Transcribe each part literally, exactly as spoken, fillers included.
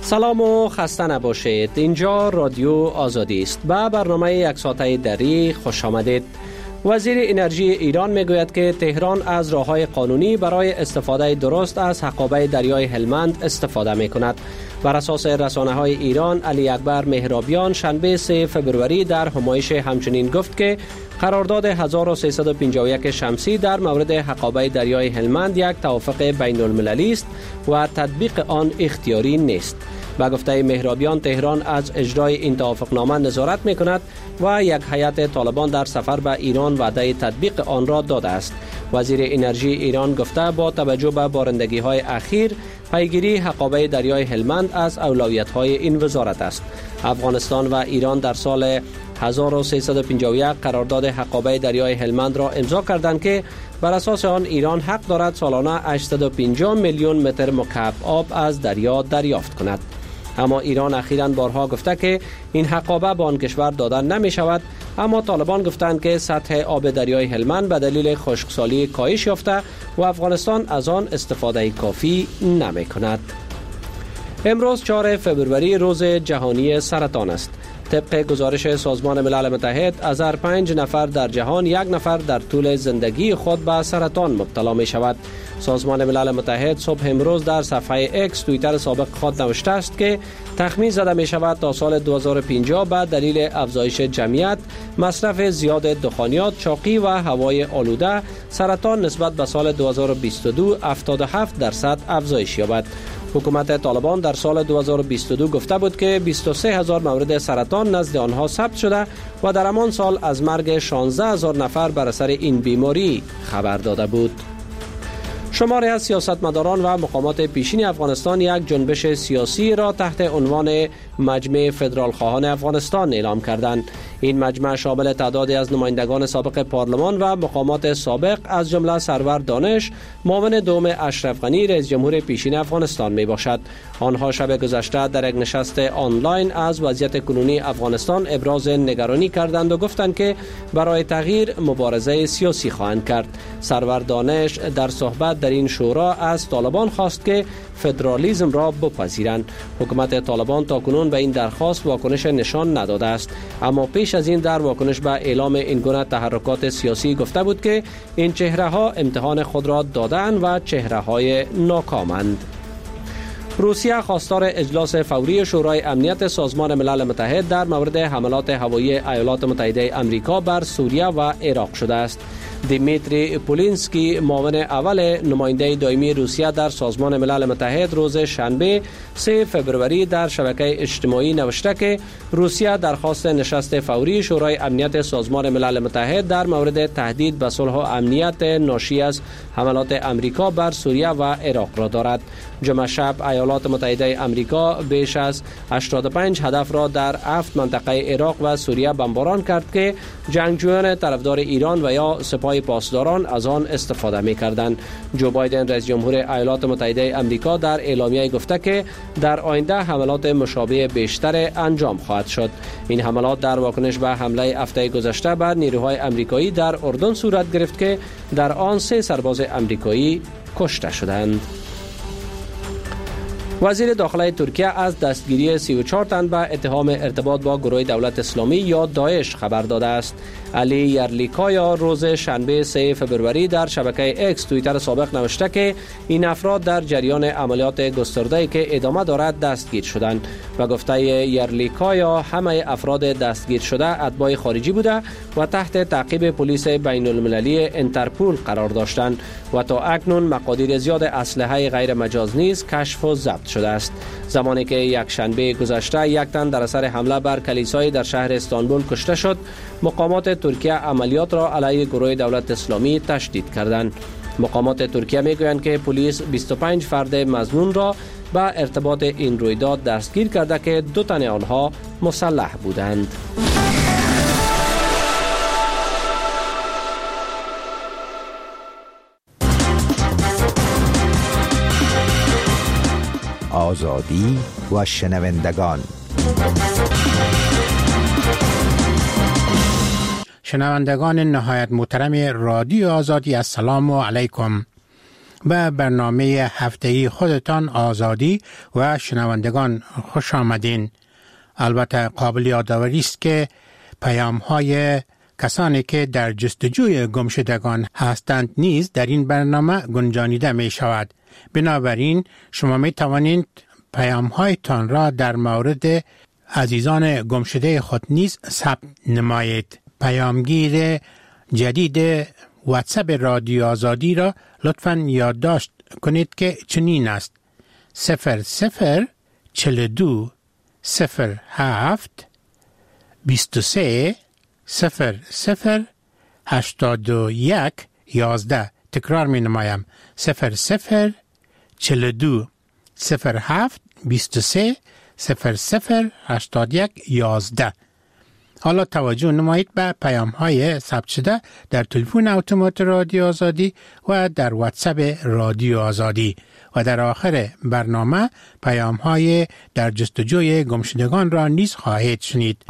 سلام و خسته نباشید. اینجا رادیو آزادی است. با برنامه یک ساعته دری خوش آمدید. وزیر انرژی ایران میگوید که تهران از راه‌های قانونی برای استفاده درست از حقابه دریای هلمند استفاده می‌کند. بر اساس رسانه‌های ایران، علی اکبر مهرابیان شنبه سوم فوریه در همایش همچنین گفت که قرارداد هزار و سیصد و پنجاه و یک شمسی در مورد حقابه دریای هلمند یک توافق بین المللی است و تطبیق آن اختیاری نیست. با گفته مهرابیان، تهران از اجرای این توافقنامه نظارت می‌کند و یک هیئت طالبان در سفر به ایران وعده تطبیق آن را داده است. وزیر انرژی ایران گفته با توجه به بارندگی‌های اخیر، پیگیری حقابه دریای هلمند از اولویت‌های این وزارت است. افغانستان و ایران در سال هزار و سیصد و پنجاه و یک قرارداد حقابه دریای هلمند را امضا کردند که بر اساس آن ایران حق دارد سالانه هشتصد و پنجاه میلیون متر مکعب آب از دریا دریافت کند. اما ایران اخیراً بارها گفته که این حقابه به آن کشور داده نمی شود، اما طالبان گفتند که سطح آب دریای هلمند به دلیل خشکسالی کاهش یافته و افغانستان از آن استفاده کافی نمی کند. امروز چهارم فوریه روز جهانی سرطان است. طبق گزارش سازمان ملل متحد، از هر پنج نفر در جهان یک نفر در طول زندگی خود به سرطان مبتلا می شود. سازمان ملل متحد صبح امروز در صفحه اکس توییتر سابق خود نوشته است که تخمین زده می شود تا سال دو هزار و پنجاه به دلیل افزایش جمعیت، مصرف زیاد دخانیات، چاقی و هوای آلوده، سرطان نسبت به سال دو هزار و بیست و دو هفتاد و هفت درصد افزایش یابد. حکومت طالبان در سال دو هزار و بیست و دو گفته بود که بیست و سه هزار مورد سرطان نزد آنها ثبت شده و در همان سال از مرگ شانزده هزار نفر بر اثر این بیماری خبر داده بود. شماری از سیاستمداران و مقامات پیشین افغانستان یک جنبش سیاسی را تحت عنوان مجمع فدرال خواهان افغانستان اعلام کردند. این مجمع شامل تعدادی از نمایندگان سابق پارلمان و مقامات سابق از جمله سرور دانش، معاون دوم اشرف غنی رئیس جمهور پیشین افغانستان می باشد. آنها شب گذشته در یک نشست آنلاین از وضعیت کنونی افغانستان ابراز نگرانی کردند و گفتند که برای تغییر مبارزه سیاسی خواهند کرد. سرور دانش در صحبت در این شورا از طالبان خواست که فدرالیسم را بپذیرند. حکومت طالبان تاکنون به این درخواست واکنش نشان نداده است، اما پیش از این در واکنش به اعلام این گونه تحرکات سیاسی گفته بود که این چهره ها امتحان خود را دادند و چهره های ناکامند. روسیه خواستار اجلاس فوری شورای امنیت سازمان ملل متحد در مورد حملات هوایی ایالات متحده آمریکا بر سوریه و عراق شده است. دیمیتری پولینسکی، معاون اول نماینده دائمی روسیه در سازمان ملل متحد، روز شنبه سوم فوریه در شبکه اجتماعی نوشته که روسیه درخواست نشست فوری شورای امنیت سازمان ملل متحد در مورد تهدید به صلح و امنیت ناشی از حملات آمریکا بر سوریه و عراق را دارد. جمعه شب ایالات متحده آمریکا بیش از هشتاد و پنج هدف را در هفت منطقه عراق و سوریه بمباران کرد که جنگجویان طرفدار ایران و یا سپاه پاسداران از آن استفاده می‌کردند. جو بایدن رئیس جمهور ایالات متحده آمریکا در اعلامیه گفته که در آینده حملات مشابه بیشتر انجام خواهد شد. این حملات در واکنش به حمله هفته گذشته بر نیروهای آمریکایی در اردن صورت گرفت که در آن سه سرباز آمریکایی کشته شدند. وزیر داخله ترکیه از دستگیری سی و چهار تن به اتهام ارتباط با گروه دولت اسلامی یا داعش خبر داده است. علی یرلیکایا روز شنبه سوم فوریه در شبکه اکس توییتر سابق نوشته که این افراد در جریان عملیات گسترده‌ای که ادامه دارد دستگیر شدند و گفته یرلیکایا همه افراد دستگیر شده اتباع خارجی بوده و تحت تعقیب پلیس بین المللی انترپول قرار داشتند و تا اکنون مقادیر زیاد اسلحه غیر مجاز نیز کشف و ضبط شده است. زمانی که یک شنبه گذشته یک تن در اثر حمله بر کلیسایی در شهر استانبول کشته شد، مقامات ترکیه عملیات را علیه گروه دولت اسلامی تشدید کردند. مقامات ترکیه میگویند که پلیس بیست و پنج فرد مظنون را به ارتباط این رویداد دستگیر کرده که دو تن آنها مسلح بودند. آزادی و شنوندگان. شنوندگان نهایت محترم رادیو آزادی، السلام علیکم. به برنامه هفته‌ای خودتان آزادی و شنوندگان خوش آمدین. البته قابل یادآوری است که پیام های کسانی که در جستجوی گمشدگان هستند نیز در این برنامه گنجانیده می شود. بنابراین شما می توانید پیام هایتان را در مورد عزیزان گمشده خود نیز ثبت نمایید. پیامگیر جدید واتساپ رادیو آزادی را لطفاً یادداشت کنید که چنین است: صفر صفر چل دو صفر هفت بیست و سه صفر صفر هشتاد و یک یازده. تکرار می نمایم: صفر صفر چل دو صفر هفت بیست و سه صفر صفر هشتاد یک یازده. حالا توجه نمایید به پیام های ثبت شده در تلفن اتومات رادیو آزادی و در واتساپ رادیو آزادی و در آخر برنامه پیام های در جستجوی گمشدگان را نیز خواهید شنید.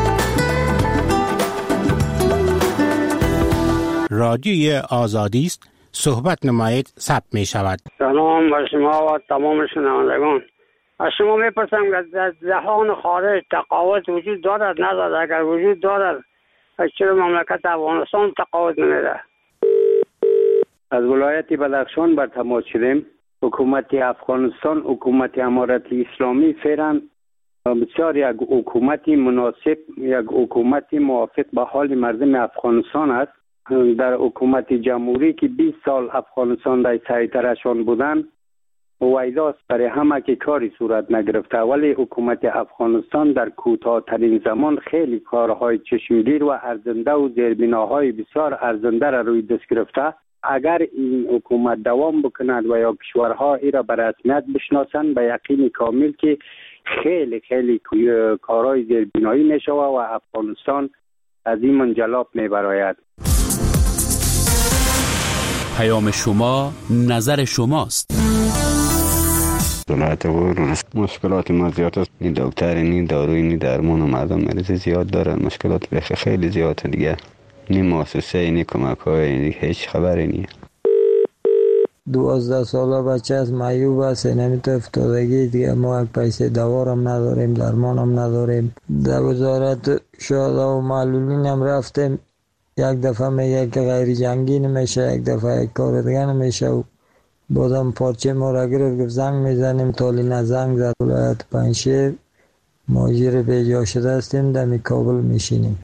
رادیوی آزادی است، صحبت نمایید، ثبت می شود. سلام بر شما و تمام شنوندگان. از شما میپرسم که در جهان خارج تقاوت وجود دارد ندارد؟ اگر وجود دارد چرا مملکت افغانستان تقاوت نمیده؟ از ولایت بدخشان بر تماس شدیم. حکومت افغانستان، حکومت امارت اسلامی فعلا بسیار یک حکومت مناسب، یک حکومت موافق به حال مردم افغانستان است. در حکومت جمهوری که بیست سال افغانستان در سیطره‌شان بودند ویداست برای همه که کاری صورت نگرفته، ولی حکومت افغانستان در کوتاه‌ترین زمان خیلی کارهای چشمگیر و ارزنده و زیربناهای بسیار ارزنده را روی دست گرفته. اگر این حکومت دوام بکند و یا کشورها ای را به رسمیت بشناسند به یقین کامل که خیلی خیلی کارهای زیربنایی میشود و افغانستان از این منجلاب میبراید. پیام شما نظر شماست. دولت مشکلات ما زیاد است. این دکتر این داروی این درمان و مردم مریض زیاد دارن. مشکلات بخی خیلی زیاده دیگه. این مؤسسه این کمک های این هیچ خبری نیست. دوازده ساله بچه از معیوب است، نمیتونه افتادگی دیگه. ما پیسه دوارم نداریم، درمانم نداریم. در وزارت شهدا و معلولین هم رفتیم، یک دفعه میگه که غیر جنگی نمیشه، یک دفعه یک کار دیگه نمیشه و بازم پارچه ما را گرفت گفت زنگ میزنیم. تالی نه زنگ زد. ولایت پنجشیر مهاجر بیجا شده هستیم، در کابل میشینیم.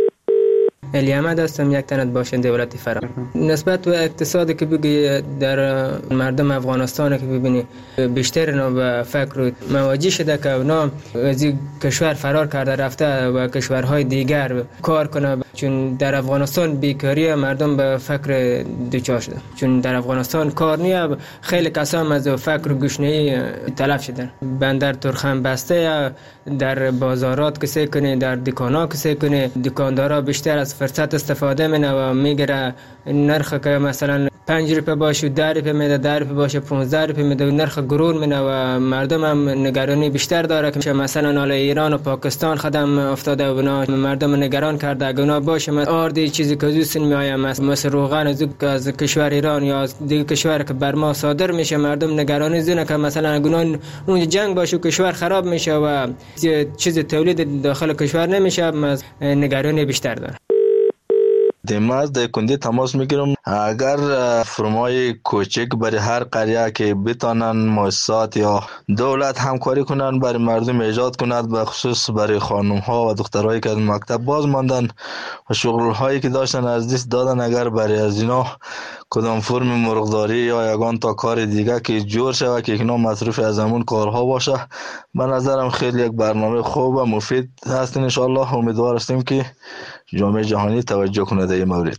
علی احمد هستم، یک تنت باشنده ولایت فرا. نسبت به اقتصادی که بگی در مردم افغانستان که ببینی بیشتر اینا به فکر مواجه شده که اونا از کشور فرار کرده رفته و کشورهای دیگر کار کنه، چون در افغانستان بیکاری مردم به فکر دوچار شده، چون در افغانستان کار نیه. خیلی کسان از فکر گشنه‌ای تلف شدن. بندر ترخم بسته، در بازارات کسی کنه، در دکانا کسی کنه، دکاندارا بیشتر از فرصت استفاده منه و میگیره نرخ که مثلا پنج روپه باشه ده روپه میده، ده روپه باشه پانزده روپه میده و نرخ گرون منه و مردم هم نگرانی بیشتر داره که مثلا حالا ایران و پاکستان خدم افتاده و بنا مردم نگران کرده اگه اونا باشه مثلا آردی چیزی که دوستن میآید مثل روغن از کشور ایران یا از دیگه کشور که بر ما صادر میشه، مردم نگرانی زونه که مثلا اگه اون جنگ باشه و کشور خراب میشه و چیز تولید داخل کشور نمیشه، نگرانی بیشتر داره. دیماز در کندی تماس میگیرم. اگر فرمای کوچک برای هر قریه که بتانن مؤسسات یا دولت همکاری کنن برای مردم ایجاد کند، به خصوص برای خانم ها و دخترایی که از مکتب باز ماندن و شغل هایی که داشتن از دست دادن، اگر برای از اینا کدام فرم مرغداری یا یگان تا کار دیگه که جور شود که اینا مصروف از همون کارها باشه، به نظرم خیلی یک برنامه خوب و مفید هست. ان شاء الله امیدوار هستیم که جامعه جهانی توجه کنه در این مورد.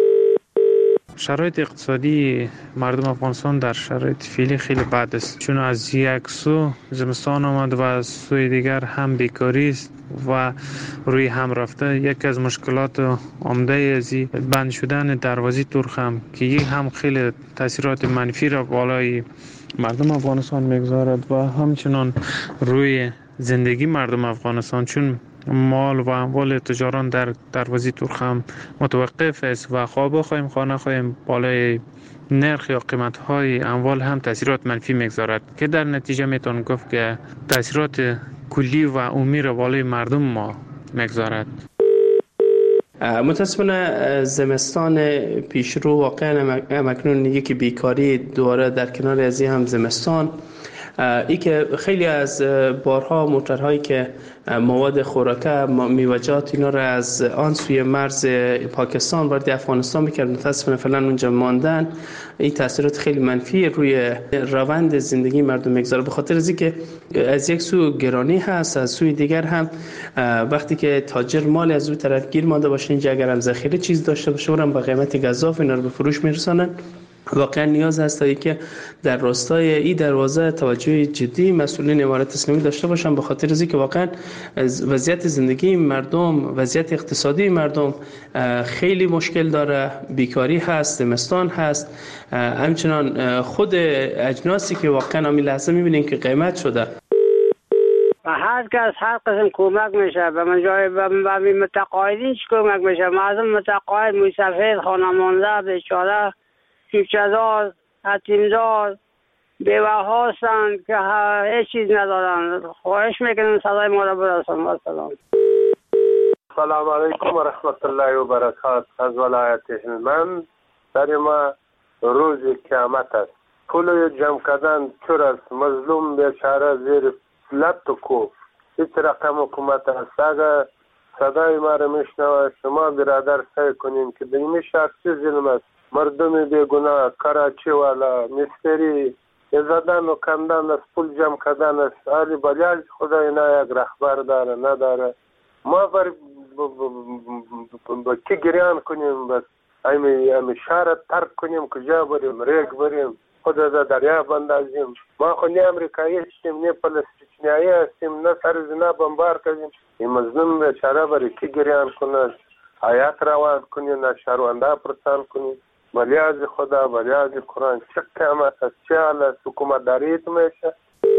شرایط اقتصادی مردم افغانستان در شرایط فعلی خیلی بد است، چون از یک سو زمستان آمد و از سوی دیگر هم بیکاری است و روی هم رفته. یکی از مشکلات عمده از بند شدن دروازه ترخم که یک هم خیلی تاثیرات منفی را بالای مردم افغانستان میگذارد و همچنان روی زندگی مردم افغانستان، چون مال و اموال تجاران در دروازه ترخم متوقف است و خواه بخواهیم خواه نخواهیم بالای نرخ یا قیمت های اموال هم تاثیرات منفی میگذارد که در نتیجه میتون گفت که تاثیرات کلی و عمومی را بالای مردم ما میگذارد. متاسفانه زمستان پیشرو واقعا مکنون یکی بیکاری دوباره در کنار از هم زمستان ای که خیلی از بارها موتورهایی که مواد خوراکه میوجات اینا را از آن سوی مرز پاکستان وارد افغانستان میکرد متاسفانه فعلا اونجا ماندن. این تاثیرات خیلی منفی روی روند زندگی مردم میگذاره به خاطر از اینکه از یک سو گرانی هست از سوی دیگر هم وقتی که تاجر مال از اون طرف گیر مانده باشه اینجا اگر هم ذخیره چیز داشته باشه اونم با قیمت گزاف اینا رو به فروش میرسونن. واقعا نیاز هست تا که در راستای این دروازه توجه جدی مسئولین امارت اسلامی داشته باشن به خاطر از اینکه واقعا وضعیت زندگی مردم وضعیت اقتصادی مردم خیلی مشکل داره. بیکاری هست، زمستان هست، همچنان خود اجناسی که واقعا همین لحظه میبینیم که قیمت شده. و هر کس هر قسم کمک میشه به من جای به متقاعدین چی کمک میشه. مردم متقاعد مسافر خانمانده بیچاره چیزدار، حتیمدار، بیوه هستند که هیچ چیز ندارند. خواهش میکنم صدای ما را برسان. سلام. سلام علیکم و رحمت الله و برکات. از ولایت هلمند در ما روز قیامت است. پول جمع کردن چور است. مظلوم بیچاره زیر لط و کوف. هیچ رقم حکومت است. اگر صدای ما را میشنوه شما برادر سعی کنیم که به این شخص چه ظلم است. مردم بیگناه کراچی والا مستری زدن و کندن است پول جمع کردن است. آلی بلیاج خدا اینا یک رهبر داره نداره. ما بر با کی گریان کنیم بس امی امی شهر ترک کنیم کجا بریم ریگ بریم خدا در دریا بندازیم. ما خو نه امریکایی هستیم نه فلسطینیایی هستیم نه سر زنا بمبار کنیم. این مظلوم بیچاره برای کی گریان کنه حیات روان کنیم نه شهرونده پرسان کنیم. ولی از خدا ولی از قرآن چه قیمت است چه حال است حکومت داریت میشه.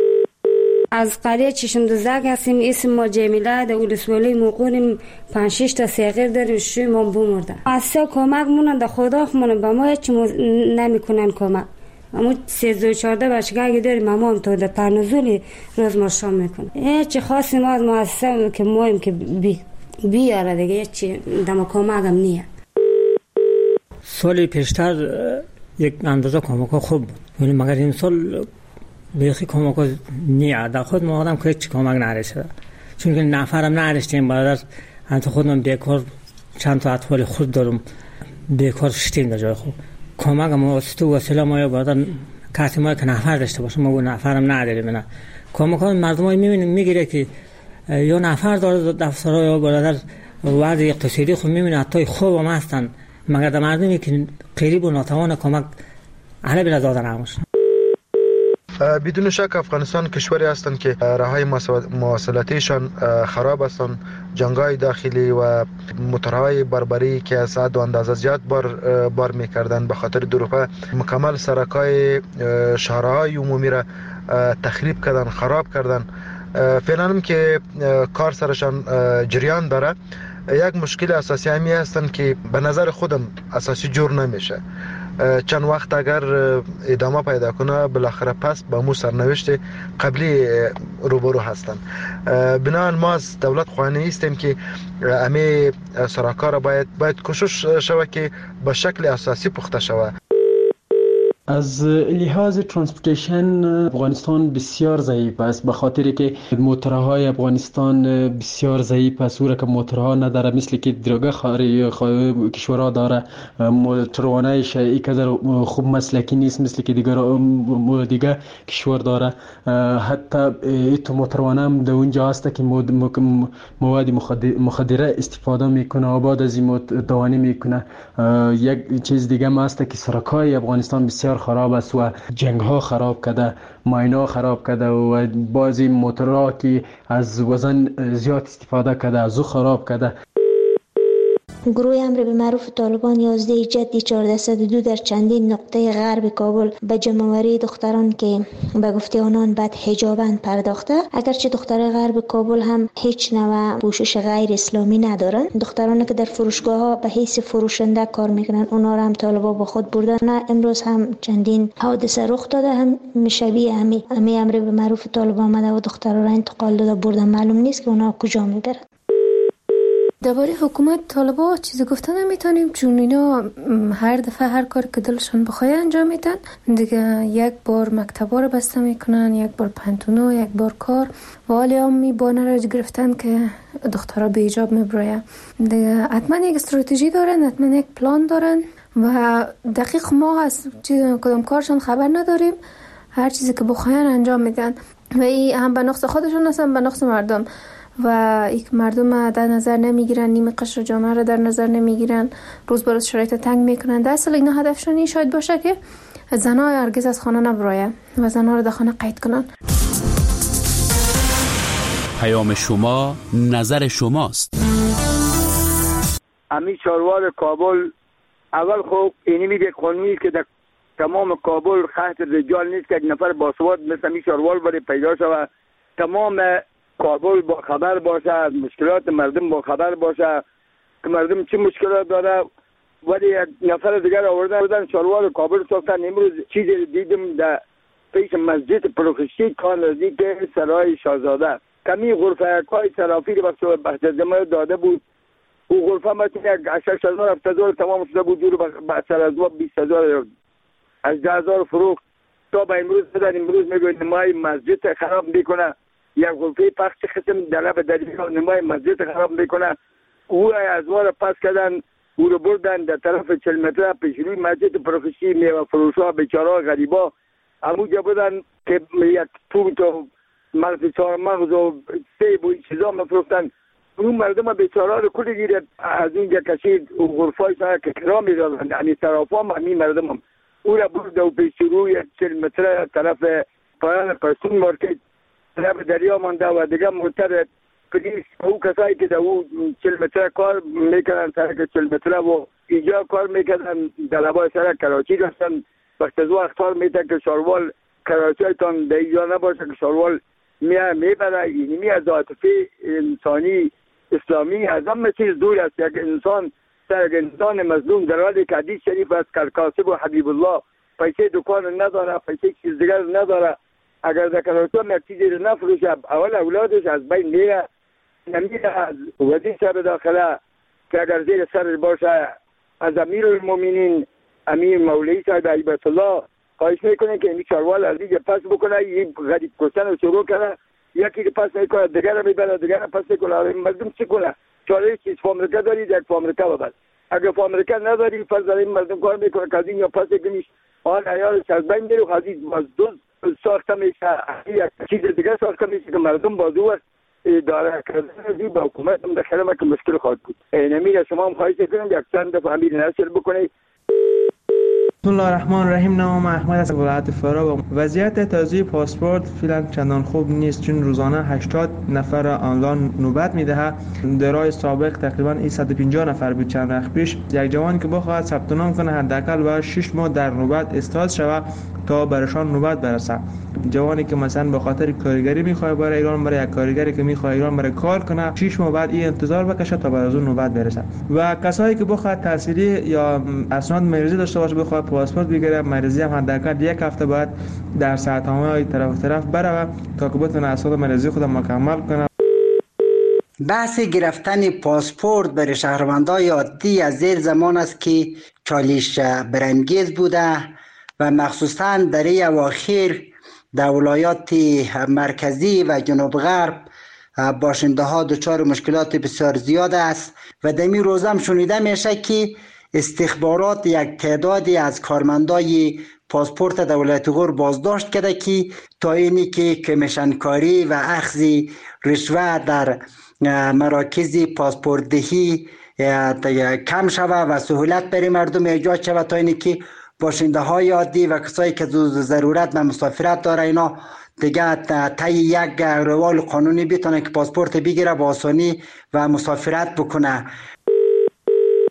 از قریه چشم دوزک هستیم. اسم ما جمیله در ولسوالی موقعیم پنج شش تا صغیر داریم شوی ما بمرده. از سه کمک مونن در خدا خمونن به ما هیچ نمیکنن کمک. اما سیزده و چهارده بچگاه داریم اما هم تو در پرنزولی روز ما شام میکنه. هیچ خاصی ما از مؤسسه که مایم که بی بیاره دیگه هیچ دم کمک هم نیه. سال پیشتر یک اندازه کمک خوب بود ولی مگر این سال بیخی کمک نیه. در خود ما آدم که هیچ کمک نرسیده چون که نفرم نرسیدیم برادر. انت خودم بیکار چند تا اطفال خود دارم بیکار شدیم در جای خوب. کمک ما واسطه وسیله ما یا برادر کسی ما که نفر داشته باشه ما نفرم نداریم. نه کمک ها مردم های میبینیم میگیره که یا نفر داره دفترها یا برادر وضع اقتصادی خود میبینه حتی خوب هم هستن مگر در مردمی که قریب و ناتوان کمک اهل بلا دادن نموشن. بدون شک افغانستان کشوری هستند که راههای مواصلاتیشان خراب هستند. جنگ‌های داخلی و موتورهای بربری که از حد و اندازه زیاد بار بار می‌کردند به خاطر دروغ مکمل سرک‌های شهرهای عمومی را تخریب کردن خراب کردن. فعلا هم که کار سرشان جریان داره. یک مشکل اساسی همی هستند که به نظر خودم اساسی جور نمیشه. چند وقت اگر ادامه پیدا کنه بالاخره پس با مو سرنوشت قبلی روبرو هستند. بنابراین ما از دولت خواهانی هستیم که امی سراکا را باید باید کوشش شود که به شکل اساسی پخته شود. از لحاظ ترانسپورتیشن افغانستان بسیار ضعیف است به خاطری که موتورهای افغانستان بسیار ضعیف است. اون که موتورها نداره مثل که درگه خاری کشورها داره. موتروانایش اینقدر خوب مسلکی نیست مثل که دیگر دیگه کشور داره. حتی ایتو موتروانه هم در اونجا هست که مواد مخدره استفاده میکنه و بعد از این دوانی میکنه. یک چیز دیگه هم هست که سرکای افغانستان بسیار خراب است و جنگ ها خراب کرده ماینا خراب کرده و بعضی موتورها که از وزن زیاد استفاده کرده از او خراب کرده. گروه امر به معروف طالبان یازده جدی چهارده صد و دو در چندین نقطه غرب کابل به جمع‌آوری دختران که به گفته آنان بد حجابند پرداخته. اگرچه دختران غرب کابل هم هیچ نوع پوشش غیر اسلامی ندارن، دخترانی که در فروشگاه ها به حیث فروشنده کار میکنن اونا را هم طالبان با خود بردن. نه امروز هم چندین حادثه رخ داده، هم شبیه همی همی امر به معروف طالبان آمده و دختران را انتقال داده بردن. معلوم نیست که اونا کجا میبرن. درباره حکومت طالبا چیزی گفتن نمیتونیم، چون اینا هر دفعه هر کار که دلشون بخواد انجام میدن دیگه. یک بار مکتبا رو بسته میکنن، یک بار پنتونا، یک بار کار و حالی هم می بانه را گرفتن که دخترها به حجاب میبراید دیگه. حتما یک استراتژی دارن، حتما یک پلان دارن و دقیق ما از کدام کارشون خبر نداریم. هر چیزی که بخواین انجام میدن و این هم به نقص خودشون هستن به نقص مردم و یک مردم در نظر نمیگیرن، نیمه قشر جامعه را در نظر نمیگیرن، روز به روز شرایط تنگ میکنن. در اصل اینا هدفشون این شاید باشه که زنها هرگز از خانه نبراین و زنها را در خانه قید کنن. پیام شما نظر شماست. امی چاروار کابل اول خوب اینی میگه قانونی که در تمام کابل خط رجال نیست که یک نفر باسواد مثل می چاروار بره پیدا شود. تمام کابل با خبر باشه، از مشکلات مردم با خبر باشه که مردم چه مشکلات داره. ولی یک نفر دیگر آوردن بودن چاروار کابل ساختن. امروز چیزی دیدم در پیش مسجد پروخشتی کار نزدیک سرای شاهزاده کمی غرفه های ترافیک وقت بحث داده بود. او غرفه مثل یک شش هزار هفت هزار تمام شده بود، جور به سر از بیست هزار از ده هزار فروخت تا به امروز بدن. امروز میگوید نمای مسجد خراب میکنه، یک غرفه پخش قسم دره به دریگاه نمای مسجد خراب میکنه. او از ما را پس کردن، او رو بردن در طرف چهل متره پیش روی مسجد پروخشتی میوه فروشا بیچاره غریبا همونجا بودن که یک توت و مغز چهار مغز و سیب و چیزا مفروختن. اون مردم بیچاره رو کلی گیرد از اینجا کشید و غرفای سر که کرا میدادن، یعنی طرفا هم همین مردم هم او را برد و پیش روی چهل متره طرف پایان پرسون مارکت طرف دریا مانده و دیگه مرتر پلیس او کسایی که در او چهل متره کار میکنن سرک چهل متره و اینجا کار میکنن در لبای سرک کراچی داشتن. وقت از وقت کار میتن که شاروال کراچی هایتان در اینجا نباشه که شاروال میه میبره. اینی می از عاطفه انسانی اسلامی از همه چیز دور است. یک انسان سر یک انسان مظلوم در حالی که حدیث شریف است که کاسب و حبیب الله پیسه دکان نداره، پیسه چیز دیگر نداره، اگر در کراچی هم یک چیزی رو نفروشه اول اولادش از بین میره. نمیره از وزیر صاحب داخله که اگر زیر سر باشه، از امیر المومنین امیر مولوی صاحب عیبت الله خواهش میکنه که این چاروال از اینجا پس بکنه. این غریب کشتن رو شروع کنه، یکی که پس میکنه دیگر رو میبره، دیگر رو پس میکنه. مردم چی کنه؟ چاره چیز فامریکا دارید یک فامریکا ببر، اگر فامریکا نداری پس در این مردم کار میکنه که از اینجا پس کنیش آن عیالش از بین میره و از این دوز ساخته میشه، یک چیز دیگر ساخته میشه که مردم بازو اداره کردن با حکومت هم داخل ما که مشکل خواهد بود. نمیره شما هم خواهش کنم یک چند دفعه همین نشر بکنید. بسم الله الرحمن الرحیم. نام احمد از ولایت فرا. وضعیت توزیع پاسپورت فعلا چندان خوب نیست، چون روزانه هشتاد نفر آنلاین نوبت میدهه. در راه سابق تقریبا صد و پنجاه نفر بود چند وقت پیش. یک جوان که بخواد ثبت نام کنه حداقل باید شش ماه در نوبت استاد شود تا برشان نوبت برسه. جوانی که مثلا به خاطر کارگری میخواد برای ایران، برای یک کارگری که میخواد ایران برای کار کنه، شش ماه بعد این انتظار بکشه تا بر از اون نوبت برسه. و کسایی که بخواد تحصیلی یا اسناد مریضی داشته باشه بخواد پاسپورت بگیره، مریضی هم حداقل یک هفته بعد در ساعت‌های طرف طرف بره تا که بتونه اسناد مریضی خود مکمل کنه. بحث گرفتن پاسپورت برای شهروندان عادی از زیر زمان است که چالش برانگیز بوده و مخصوصا در این اواخر در ولایات مرکزی و جنوب غرب باشنده ها دچار مشکلات بسیار زیاد است و در این روز هم شنیده میشه که استخبارات یک تعدادی از کارمندای پاسپورت دولت غور بازداشت کرده که تا اینی که کمیشنکاری و اخذ رشوه در مراکز پاسپورت دهی کم شود و سهولت برای مردم ایجاد شود تا اینی که باشنده های عادی و کسایی که ضرورت و مسافرت داره اینا دیگه طی یک روال قانونی بتونه که پاسپورت بگیره با آسانی و مسافرت بکنه.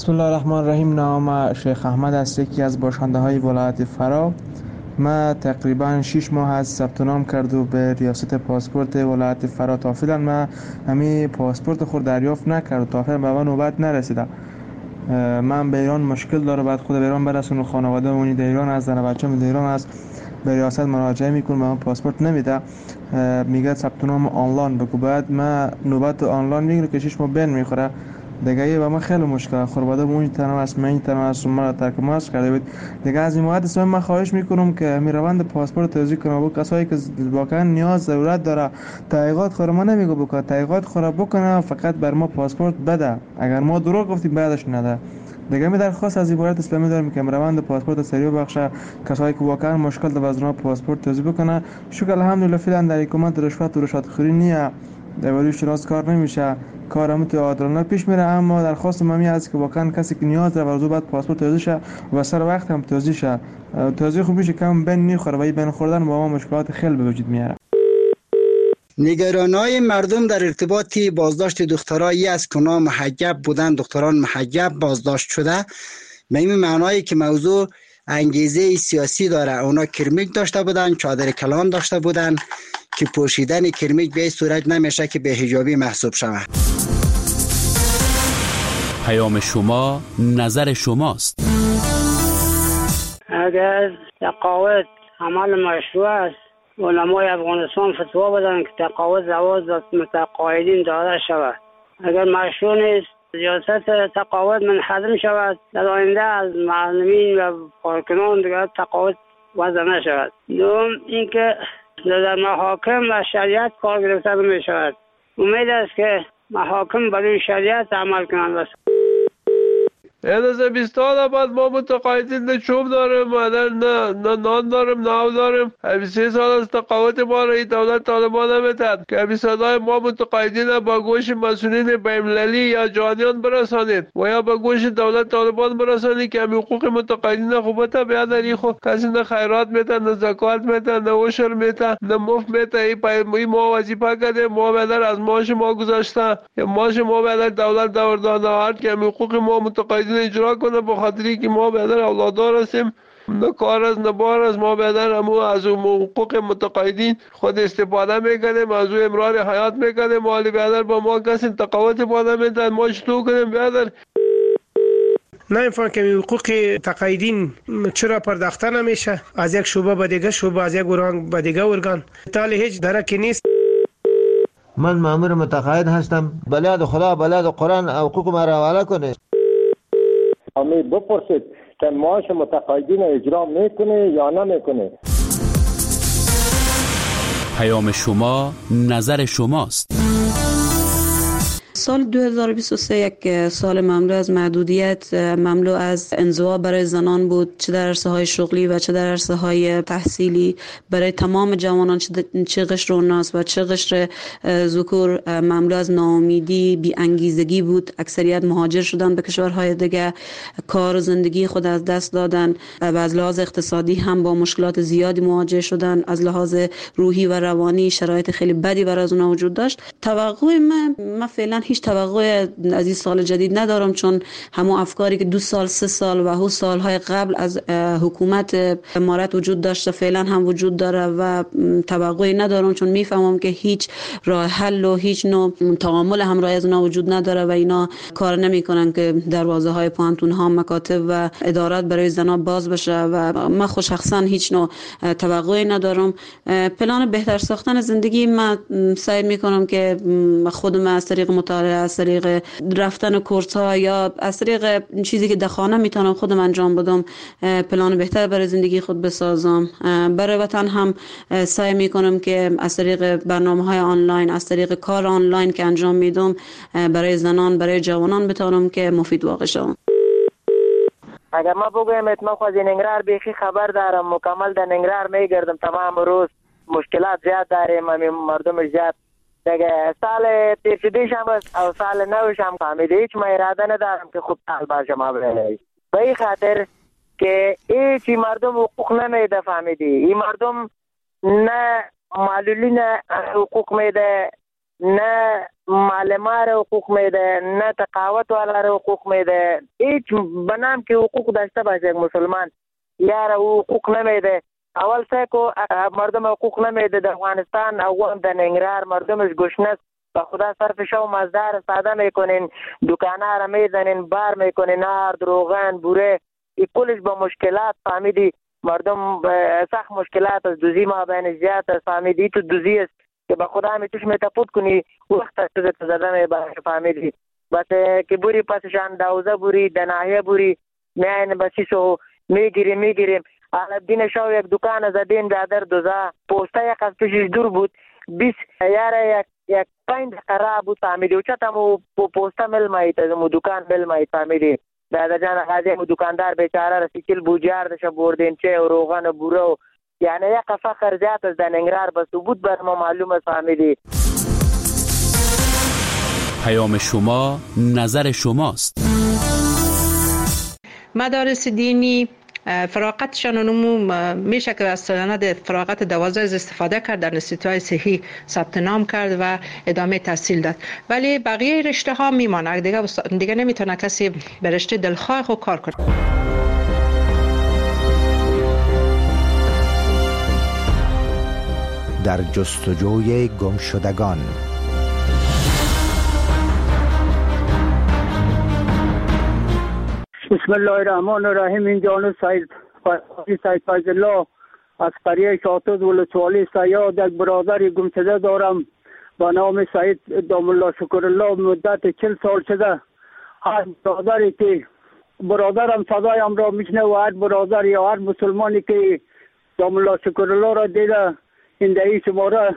بسم الله الرحمن الرحیم. نام شیخ احمد است، یکی از باشنده های ولایت فرا. ما تقریبا شش ماه از ثبت نام کرد و به ریاست پاسپورت ولایت فرا تا فعلا ما همین پاسپورت خود دریافت نکرد، تا فعلا به من نوبت نرسیده. من به ایران مشکل داره، بعد خود به ایران برسونم، خانواده اونی در ایران است، زن بچه‌م در ایران است، به ریاست مراجعه میکنم، به من پاسپورت نمیده، میگه ثبت نام آنلاین بگو. بعد ما نوبت آنلاین میگیره که شش ماه بین میخوره دیگه. و من خیلی مشکل خانواده اون تنها است، من تنها است، ما ترک ماست کرده بود دیگه. از این مواد است من خواهش میکنم که می روند پاسپورت توضیح کنه با کسایی که واقعا نیاز ضرورت داره. تحقیقات خود ما نمیگه بکنه، تحقیقات خود بکنه، فقط بر ما پاسپورت بده. اگر ما دروغ گفتیم بعدش نده دیگه. می درخواست از عبارت اسلامی دارم که روند پاسپورت سریع بخشه، کسایی که واقعا مشکل داره از پاسپورت توضیح بکنه. شکر الحمدلله فعلا در حکومت رشوت و رشوت خوری نیه، در ولی شناس کار نمیشه، کار هم تو عادلانه پیش میره. اما درخواست ممی است که واقعا کسی که نیاز داره ورزو بعد پاسپورت توضیح شه و سر وقت هم توضیح شه. توضیح خوب میشه کم بین میخوره و این بین خوردن با ما مشکلات خیلی به وجود میاره. نگرانهای مردم در ارتباط بازداشت دخترایی است که اونا محجب بودن، دختران محجب بازداشت شده، به این معنایی که موضوع انگیزه سیاسی داره. اونا کرمیک داشته بودن، چادر کلان داشته بودن که پوشیدن کرمیک به این صورت نمیشه که به حجابی محسوب شود. پیام شما نظر شماست. اگر تقاعد عمل مشروع است، علمای افغانستان فتوا بدن که تقاعد زواج متقاعدین داده شود. اگر مشروع نیست، ریاست تقاعد منحدم شود، در آینده از معلمین و کارکنان دیگر تقاعد وضع نشود. دوم اینکه در محاکم و شریعت کار گرفته نمی شود. امید است که محاکم برای شریعت عمل کنند. این از بیستان بعد ما متقاعدین نه چوب داریم، نه نه نان داریم، نه آب داریم. سه سال از تقاعد ما را دولت طالبان نمیتد که صدای ما متقاعدین با گوش مسئولین بین‌المللی یا جهانیان برسانید و یا با گوش دولت طالبان برسانید که حقوق متقاعدین خوبت بیادری خو کسی نه خیرات میتن، نه زکات میتن، نه عشر میتن، نه مفت میتن. این پای ما وظیفه کرده، ما بدر از ماش ما گذاشته، ماش ما بدر دولت دور داده هر که حقوق ما متقاعدین اجرا کنه، به خاطری که ما بدر اولادار هستیم، نه کار از نه بار از ما بدر همو از حقوق متقاعدین خود استفاده میکنیم، از او امرار حیات میکنیم. مالی بدر با ما کسی تقاعد پاده میدن، ما چطور کنیم بدر؟ نمیفهم که حقوق تقاعدین چرا پرداخته نمیشه از یک شعبه به دیگه شعبه، از یک ارگان به دیگه ارگان، تالی هیچ درکی نیست. من مامور متقاعد هستم، بلاد خدا بلاد قرآن حقوق ما را حواله کنه. امی بپرسید که معاش متقاعدین اجرا میکنه یا نمیکنه. پیام شما نظر شماست. سال دو هزار و بیست و سه یک سال مملو از محدودیت، مملو از انزوا برای زنان بود، چه در عرصه های شغلی و چه در عرصه های تحصیلی. برای تمام جوانان چه قشر اوناس و چه قشر ذکور مملو از ناامیدی، بی انگیزگی بود. اکثریت مهاجر شدن به کشورهای دیگه، کار و زندگی خود از دست دادن و از لحاظ اقتصادی هم با مشکلات زیادی مواجه شدن. از لحاظ روحی و روانی شرایط خیلی بدی برای از اونها وجود داشت. توقع من من فعلا هیچ توقع از این سال جدید ندارم، چون همون افکاری که دو سال سه سال و هو سالهای قبل از حکومت امارت وجود داشته فعلا هم وجود داره و توقعی ندارم، چون میفهمم که هیچ راه حل و هیچ نوع تعامل همراه از اونا وجود نداره و اینا کار نمیکنن که دروازه های پانتون ها، مکاتب و ادارات برای زنا باز بشه و من خود شخصا هیچ نوع توقعی ندارم. پلان بهتر ساختن زندگی من سعی میکنم که خودم از طریق مطالعه، از طریق رفتن کورس ها یا از طریق چیزی که در خانه میتونم خودم انجام بدم پلان بهتر برای زندگی خود بسازم. برای وطن هم سعی میکنم که از طریق برنامه های آنلاین، از طریق کار آنلاین که انجام میدم برای زنان، برای جوانان بتونم که مفید واقع شوم. اگر ما بگویم اتما خواهد ننگرار بیخی خبر دارم، مکمل در ننگرار میگردم تمام روز، مشکلات زیاد داریم، مردم زیاد دیگه. سال تیفیدیش هم او سال نوش هم فهمیده، هیچ ما اراده ندارم که خوب سال باشم به این خاطر که هیچی مردم حقوق نمیده فهمیدی. این مردم نه معلولین حقوق میده، نه معلمه را حقوق میده، نه تقاوت والا را حقوق میده. هیچ بنام که حقوق داشته باشه یک مسلمان یار او حقوق نمیده. اول سه مردم حقوق نمیده در افغانستان او هم در ننگرهار مردمش گشنه با خدا صرف شو مزدار ساده میکنین، دکانه را میزنین، بار میکنین، نار روغن بوره ای کلش با مشکلات فهمیدی. مردم سخت مشکلات از دوزی ما بین زیاد است فهمیدی. تو دوزی است که با خدا همی توش میتپود کنی وقت است تو زده می باشه فهمیدی. بس که بوری پسشان دوزه بوری دناهیه بوری میاین بسیسو میگیریم میگیریم الدین شو یک دکان زدین دادر دوزه پوسته یک از پیشش دور بود بیس یاره یک یک پنج قرار بود فهمیدی و چطا مو پوسته مل مایید مو دکان مل مایید فهمیدی. دادا جان غازی مو دکاندار بیچاره رسی کل بوجار دشه بردین چه و روغن و بوره و یعنی یک فخر زیاد از دننگرار بس بود بر ما معلوم است فهمیدی. پیام شما نظر شماست. مدارس دینی فراغتشان نمو میشه که از سند فراغت دوازده استفاده کرد، در انستیتوهای صحی ثبت نام کرد و ادامه تحصیل داد، ولی بقیه رشته ها میمانه دیگه دیگه نمیتونه کسی به رشته دلخواه خود کار کنه. در جستجوی گمشدگان. بسم الله الرحمن الرحیم. این جانو سید سید فیض الله از قریه شاطوز ولسوالی سیاد یک برادر گمشده دارم با نام سید دام الله شکر الله. مدت چل سال شده هر برادری که برادرم صدایم را میشنه و هر برادر یا هر مسلمانی که دام الله شکر الله را دیده این دهی شماره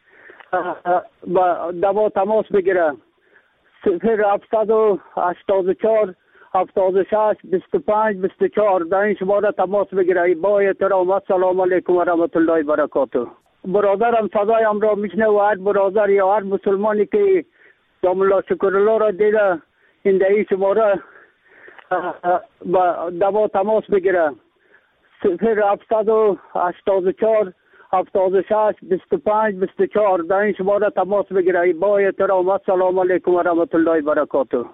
با دوا تماس بگیره. صفر هفتصد و هشتاد و چهار هفتاد و شش بیست و پنج بیست و چهار در این شماره تماس بگیره. با احترام السلام علیکم و رحمت الله و برکاته. برادرم صدایم را میشنه و هر برادر یا هر مسلمانی که دام الله شکر الله را دیده این دهی شماره با دوا تماس بگیره. صفر هفتصد و هشتاد و چهار هفتاد و شش بیست و پنج بیست و چهار در این شماره تماس بگیره. با احترام السلام علیکم و رحمت الله و برکاته.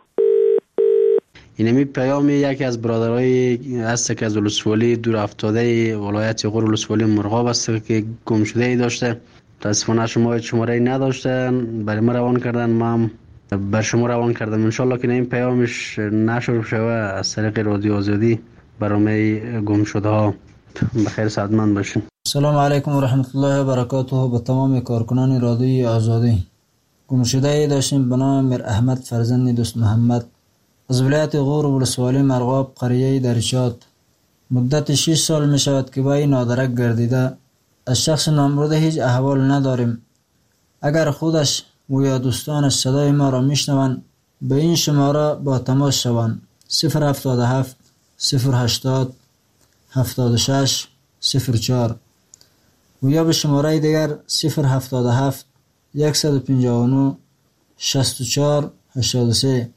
اینمی پیام یکی از برادرای هست که از ولسوالی دور افتاده ولایت غور ولسوالی مرغاب است که گم شده ای داشته. متاسفانه شما شماره ای نداشتن، برای ما روان کردن، ما هم بر شما روان کردم. ان شاء الله که این پیامش نشر شوه از طریق رادیو آزادی برای گم شده ها. بخیر سعادتمند باشین. سلام علیکم و رحمت الله و برکاته. به تمام کارکنان رادیوی آزادی. گم شده ای داشتیم به نام میر احمد فرزند دوست محمد از ولایت غور ولسوالی مرغاب قریه درشات. مدت شش سال می شود که با این نادرک گردیده. از شخص نامبرده هیچ احوال نداریم. اگر خودش و یا دوستانش صدای ما را می شنوند به این شماره با تماس شوند. صفر هفتاد و هفت صفر هشتاد هفتاد و شش صفر چهار و یا به شماره دیگر صفر هفتاد و هفت صد و پنجاه و نه شصت و چهار هشتاد و سه.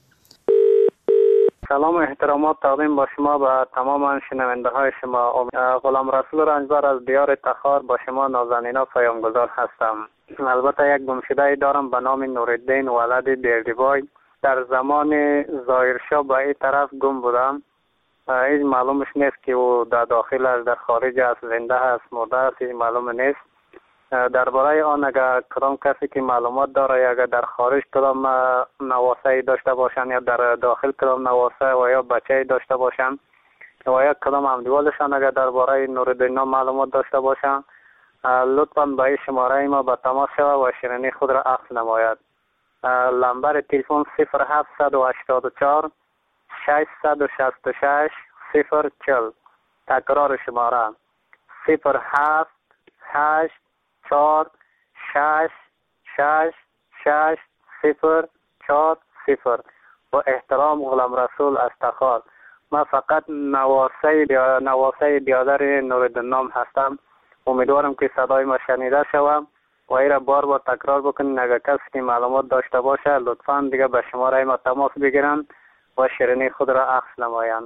سلام و احترامات تقدیم با شما و تمام شنونده های شما. غلام رسول رنجبر از دیار تخار با شما نازنینا پیامگذار هستم. البته یک گمشده دارم به نام نورالدین ولد بیردیبای. در زمان ظاهرشاه به این طرف گم بودم. هیچ معلومش نیست که او در داخل است، در خارج است، زنده است، مرده است، هیچ معلوم نیست. درباره آن اگر کدام کسی که معلومات داره یا اگر در خارج کدام نواسه داشته باشن یا در داخل کدام نواسه و یا بچه داشته باشن و یا کدام همدیوالشان اگر درباره نورالدین معلومات داشته باشن لطفاً به این شماره ما به تماس شود و شیرینی خود را اخذ نماید. لمبر تلفن صفر هفتصد و هشتاد و چهار ششصد و شصت و شش صفر چهل. تکرار شماره صفر هفت هشت چهار شش شش شش صفر چهار صفر. با احترام غلام رسول از تخار. من فقط نواسه نواسه بیادر نورالدین نام هستم. امیدوارم که صدای ما شنیده شوم و ای را بار بار تکرار بکنین. اگر کسی که معلومات داشته باشه لطفاً دیگه به شماره ما تماس بگیرن و شیرینی خود را اخذ نمایند.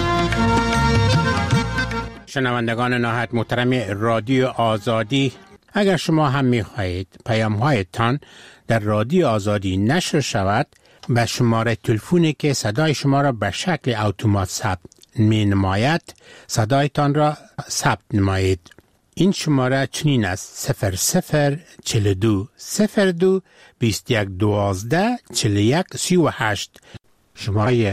شنوندگان نهایت محترم رادیو آزادی، اگر شما هم می خواهید پیام هایتان در رادیو آزادی نشر شود، به شماره تلفنی که صدای شما را به شکل اتومات ثبت می نماید صدایتان را ثبت نمایید. این شماره چنین است: صفر صفر چهل و دو صفر دو بیست و یک دوازده چهل و یک سی و هشت. شماره